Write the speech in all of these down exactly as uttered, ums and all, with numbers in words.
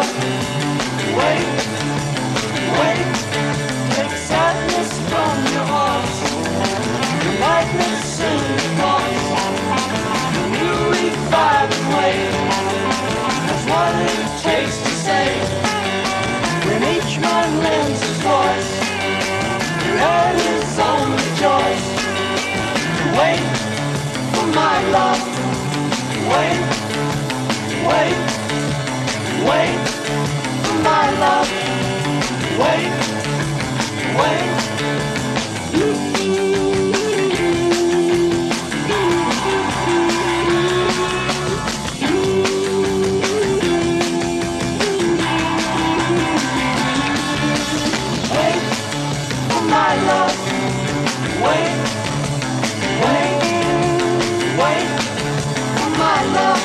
love. Wait, wait, take sadness from your heart. Your lightness soon departs. You revive and wait. That's what it takes to say. When each man lends his voice, you add his only choice. Wait for my love. Wait, wait, wait for my love. Wait, wait. Wait for my love. Wait, wait, wait for my love.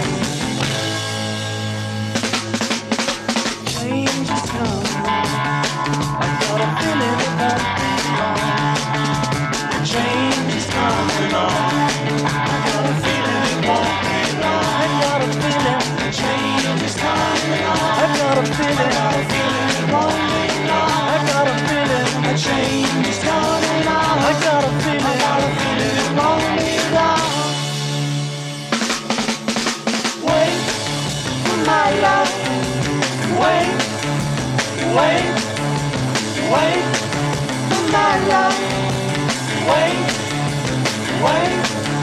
Change is coming. I got a feeling it won't be long. The change is coming on. I got a feeling it won't be long. I got a feeling the change is coming on. I got a feeling, I got a feeling it won't be long. I got a feeling the change is coming on. I got a feeling, I got a feeling it won't be long. Wait for my love. Wait, wait, wait for my love. Wait, wait.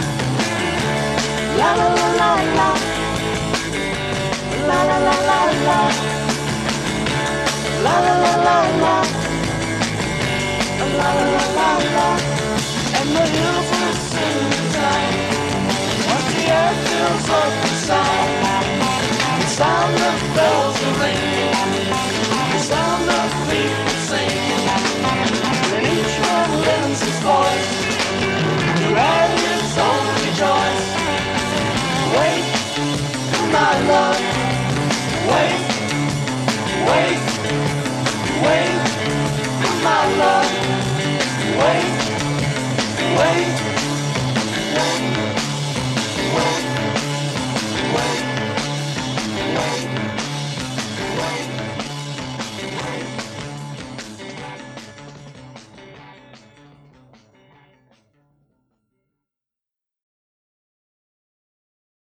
La la la la la. La la la la la. La la la la la. La la la la la. And the hills will soon decide. Once the air fills up inside, the sound of bells are ringing, the sound of people singing. And each one lends his voice to add his own rejoice. Wait for my love. Wait, wait, wait for my love. Wait.